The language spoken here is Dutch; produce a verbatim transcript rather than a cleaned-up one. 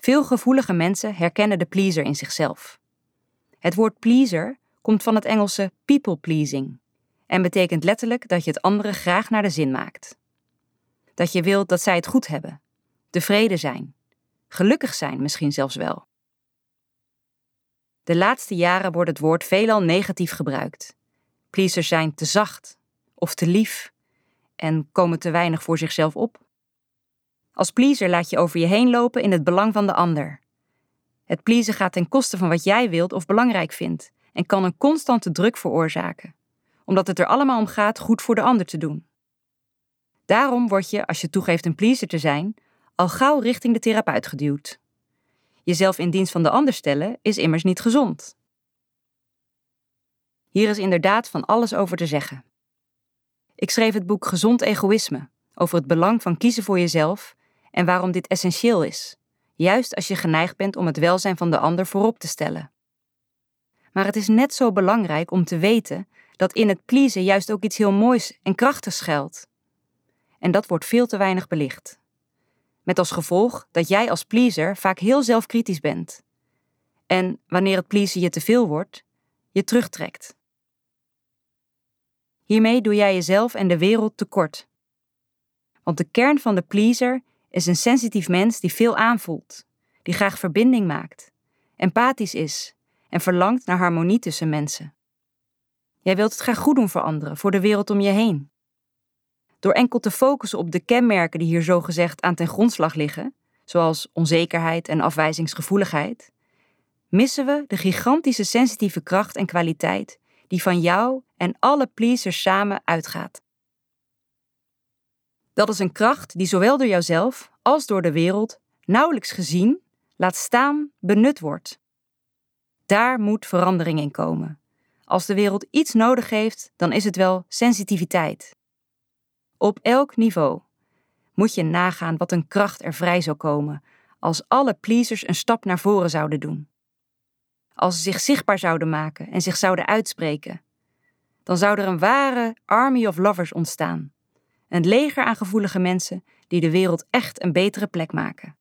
Veel gevoelige mensen herkennen de pleaser in zichzelf. Het woord pleaser komt van het Engelse people pleasing en betekent letterlijk dat je het anderen graag naar de zin maakt. Dat je wilt dat zij het goed hebben, tevreden zijn, gelukkig zijn misschien zelfs wel. De laatste jaren wordt het woord veelal negatief gebruikt. Pleasers zijn te zacht of te lief en komen te weinig voor zichzelf op. Als pleaser laat je over je heen lopen in het belang van de ander. Het pleasen gaat ten koste van wat jij wilt of belangrijk vindt en kan een constante druk veroorzaken, omdat het er allemaal om gaat goed voor de ander te doen. Daarom word je, als je toegeeft een pleaser te zijn, al gauw richting de therapeut geduwd. Jezelf in dienst van de ander stellen is immers niet gezond. Hier is inderdaad van alles over te zeggen. Ik schreef het boek Gezond Egoïsme over het belang van kiezen voor jezelf en waarom dit essentieel is, juist als je geneigd bent om het welzijn van de ander voorop te stellen. Maar het is net zo belangrijk om te weten dat in het pleasen juist ook iets heel moois en krachtigs schuilt. En dat wordt veel te weinig belicht. Met als gevolg dat jij als pleaser vaak heel zelfkritisch bent. En wanneer het pleasen je te veel wordt, je terugtrekt. Hiermee doe jij jezelf en de wereld tekort. Want de kern van de pleaser is een sensitief mens die veel aanvoelt, die graag verbinding maakt, empathisch is en verlangt naar harmonie tussen mensen. Jij wilt het graag goed doen voor anderen, voor de wereld om je heen. Door enkel te focussen op de kenmerken die hier zogezegd aan ten grondslag liggen, zoals onzekerheid en afwijzingsgevoeligheid, missen we de gigantische sensitieve kracht en kwaliteit die van jou en alle pleasers samen uitgaat. Dat is een kracht die zowel door jouzelf als door de wereld nauwelijks gezien, laat staan, benut wordt. Daar moet verandering in komen. Als de wereld iets nodig heeft, dan is het wel sensitiviteit. Op elk niveau moet je nagaan wat een kracht er vrij zou komen als alle pleasers een stap naar voren zouden doen. Als ze zich zichtbaar zouden maken en zich zouden uitspreken, dan zou er een ware army of lovers ontstaan. Een leger aan gevoelige mensen die de wereld echt een betere plek maken.